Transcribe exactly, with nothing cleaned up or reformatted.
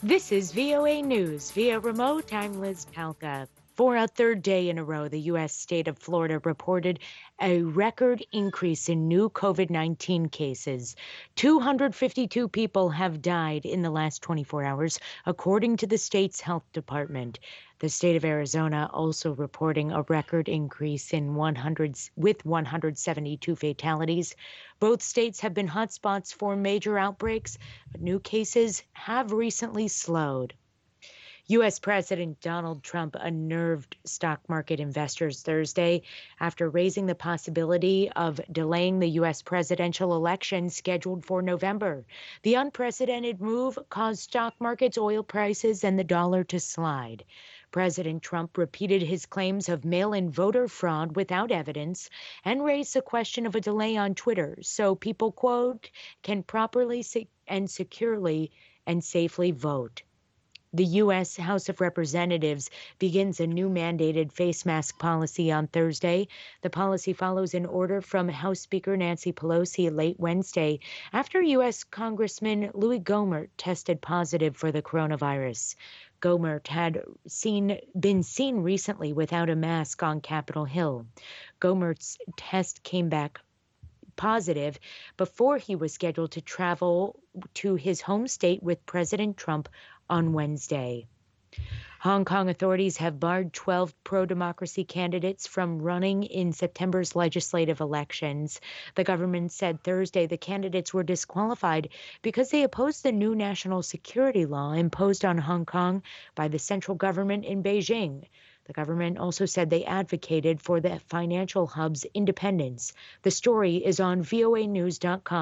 This is V O A News via remote. I'm Liz Palka. For a third day in a row, the U S state of Florida reported a record increase in new COVID nineteen cases. two hundred fifty-two people have died in the last twenty-four hours, according to the state's health department. The state of Arizona also reporting a record increase in one hundred with one hundred seventy-two fatalities. Both states have been hotspots for major outbreaks, but new cases have recently slowed. U S. President Donald Trump unnerved stock market investors Thursday after raising the possibility of delaying the U S presidential election scheduled for November. The unprecedented move caused stock markets, oil prices, and the dollar to slide. President Trump repeated his claims of mail-in voter fraud without evidence and raised the question of a delay on Twitter so people, quote, can properly and securely and safely vote. The U S. House of Representatives begins a new mandated face mask policy on Thursday. The policy follows an order from House Speaker Nancy Pelosi late Wednesday after U S. Congressman Louis Gohmert tested positive for the coronavirus. Gohmert had seen, been seen recently without a mask on Capitol Hill. Gohmert's test came back positive before he was scheduled to travel to his home state with President Trump on Wednesday. Hong Kong authorities have barred twelve pro-democracy candidates from running in September's legislative elections. The government said Thursday the candidates were disqualified because they opposed the new national security law imposed on Hong Kong by the central government in Beijing. The government also said they advocated for the financial hub's independence. The story is on V O A news dot com.